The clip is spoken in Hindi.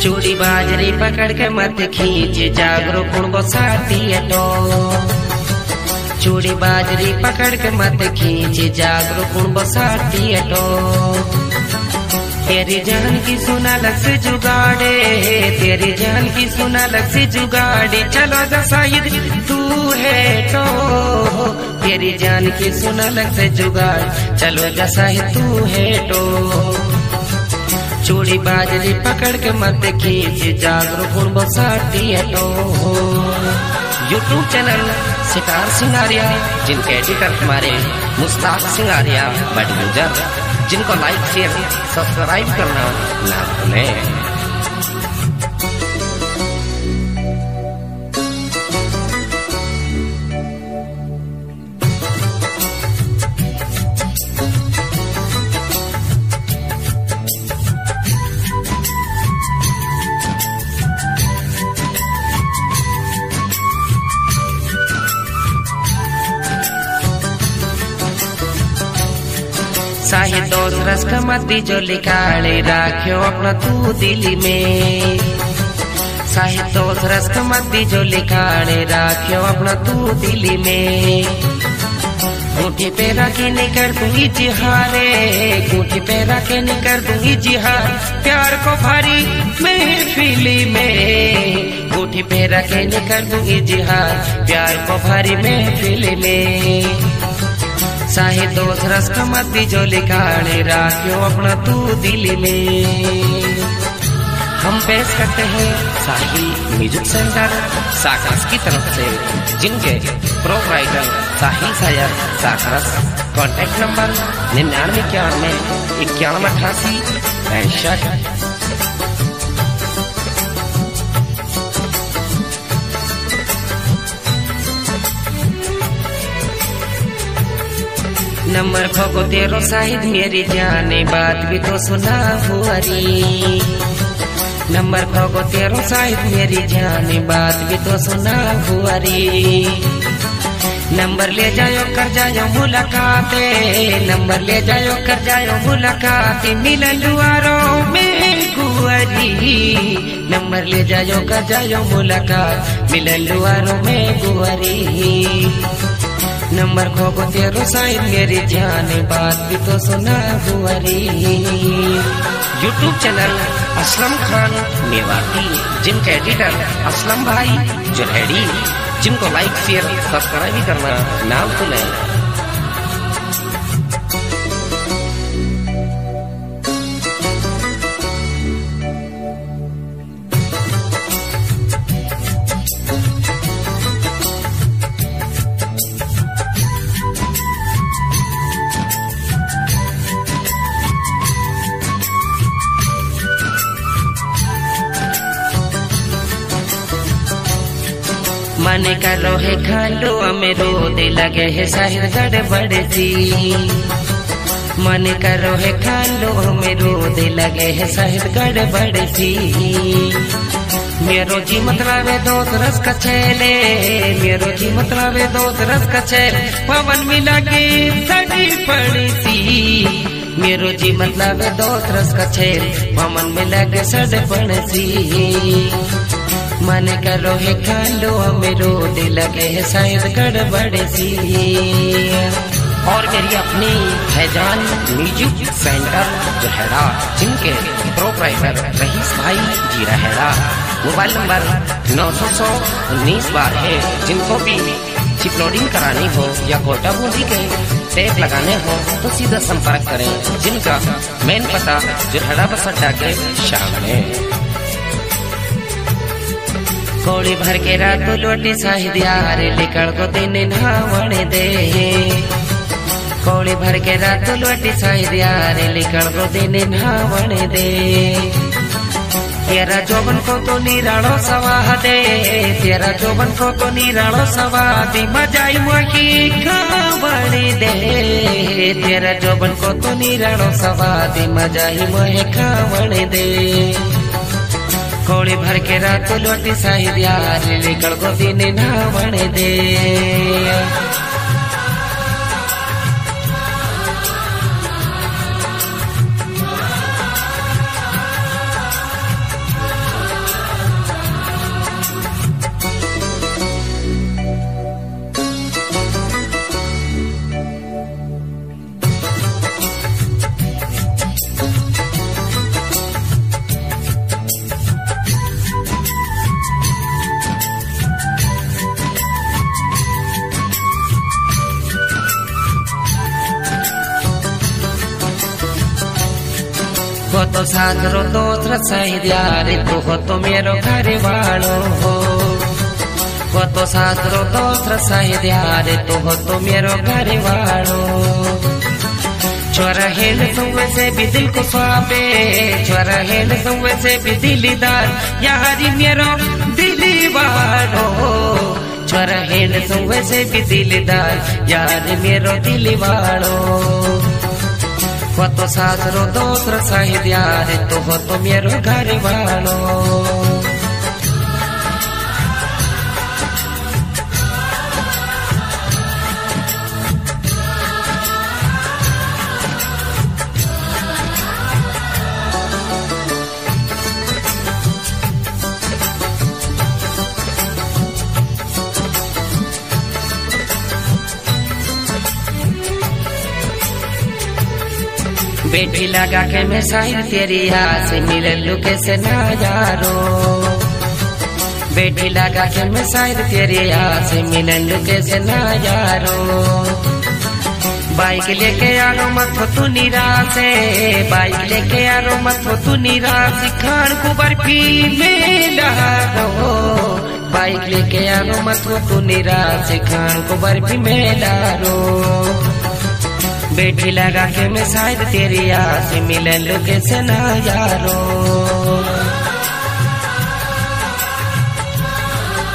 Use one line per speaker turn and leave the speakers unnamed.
चूड़ी बाजरी पकड़ के मत खींच जागरो गुण बसाती तो। चूड़ी बाजरी पकड़ के मत खींच जागरो गुण बसाती तो। तेरी जान की सुना लग से जुगाड़े, तेरी जान की सुना लग से जुगाड़े, चलो जा शायद तू है तो। तेरी जान की सुना लग से जुगाड़, चलो जा शायद तू है तो। चूड़ी बाजरी पकड़ के मत खींच जागरो गुण बसाती है तो। यूट्यूब चैनल सितार सिंगारिया, जिनके एडिटर हमारे मुस्ताक सिंगारिया बटगंजर, जिनको लाइक शेयर सब्सक्राइब करना ना भूलें। साहिद दोस्त रस का मती जो लिखाड़े राख्यो अपना तू दिल्ली में। साहिद दोस्त रस का मती जो लिखाड़े राख्यो अपना तू दिल्ली में। गूठी पे रखे निकर दूंगी जिहारे, गूठी पे रखे निकर दूंगी जिहार, प्यार को भारी महफिली में। गूठी पे रखे निकर दूंगी जिहार, प्यार को भारी महफिली में। साहिद दोस्त रस का मती जो लिखाड़े राख्यो अपना तू दिल्ली में। हम पेश करते हैं साहिल म्यूजिक सेंटर साकरस की तरफ से, जिनके प्रोपराइटर साहिल सायर साकरस। कॉन्टैक्ट नंबर 9991 नंबर खोको तेरो साहिद मेरी जाने बात भी तो सुना हुआरी। नंबर खोको तेरो साहिद मेरी जाने बात भी तो सुना हुआरी। नंबर ले जायो कर जायो मुलाकाते, नंबर ले जायो कर जायो मुलाकाते, मिलन दुआरों में गुआरी। नंबर ले जायो कर जायो मुलाकात, मिलन दुआरों में गुआरी। नंबर खोको तेरो साहिद मेरी जाने बात भी तो सुना हुआरी। यूट्यूब चैनल असलम खान मेवाती, जिनके एडिटर असलम भाई जुरैड़ी, जिनको लाइक शेयर सब्सक्राइब करना ना भूलें। मन करो है खालो हमें रोदे लगे है साहिद गड़बड़ सी। मन करो है खालो हमें रोदे लगे है साहिद गड़बड़ सी। मेरो जी मतलब दोस्त रस का छेले, मेरो जी मतलब दोस्त रस का छेले, पवन मिला के सड़ी पड़ी सी। मेरो जी मतलब दोस्त रस का छेले, पवन मिला के सड़ पड़ी सी। मन करो है खालो मेरो दिल लगे है शायद गड़बड़ सी। और मेरी अपनी फैजान म्यूजिक सेंटर जहरा, जिनके प्रोपराइटर रईस भाई जी रहेड़ा। मोबाइल नंबर 900-19 है, जिनको भी चिपलोडिंग करानी हो या कोटा बूंदी के टेप लगाने हो तो सीधा संपर्क करें, जिनका मेन पता जहरा बस अड्डा के सामने। कोड़ी भर के रातों लोटी साहिद यार लिकड़ को दिन नहावण दे। कोड़ी भर के रातों लोटी साहिद यार लिकड़ को दिन नहावण दे। तेरा जोबन को तो निराड़ो सवाह दे, तेरा जोबन को तो निराड़ो सवाह दे, मजाई मोही खावण दे। तेरा जोबन को तो निराड़ो सवाह दे, मजाई मोहे खावण दे। कोड़ी भर के रात लोटी साहिद यार लिकड़ को दिन नहावण दे। तो सागरो दोस्त सही यार तू हो तो मेरो घर वालो हो तो सागरो दोस्त सही यार तू हो तो मेरो घर वालो छोरा हेल तुम से भी दिल को स्वाबे छोरा हेल तुम से भी दिलदार यारी मेरो दिली वालो छोरा हेल तुम से भी दिलदार यार मेरो दिली वालो तो सागरो दोस्त सही यार तू हो तो मेरो घर वालो बेटी लगा के मैं शायद तेरी आस मिले लुके से नजारो बेटी लगा के मैं शायद तेरी आस मिले लुके से नजारो बाइक लेके आरो मत हो तू निराश बाइक लेके आरो मत हो तू निराश खान को बर्फी मेला रो बाइक लेके आरो मत हो तू निराश खान को बर्फी मेला रो बेटी लगा के मैं शायद तेरी आस मिले लोकेशन नजारो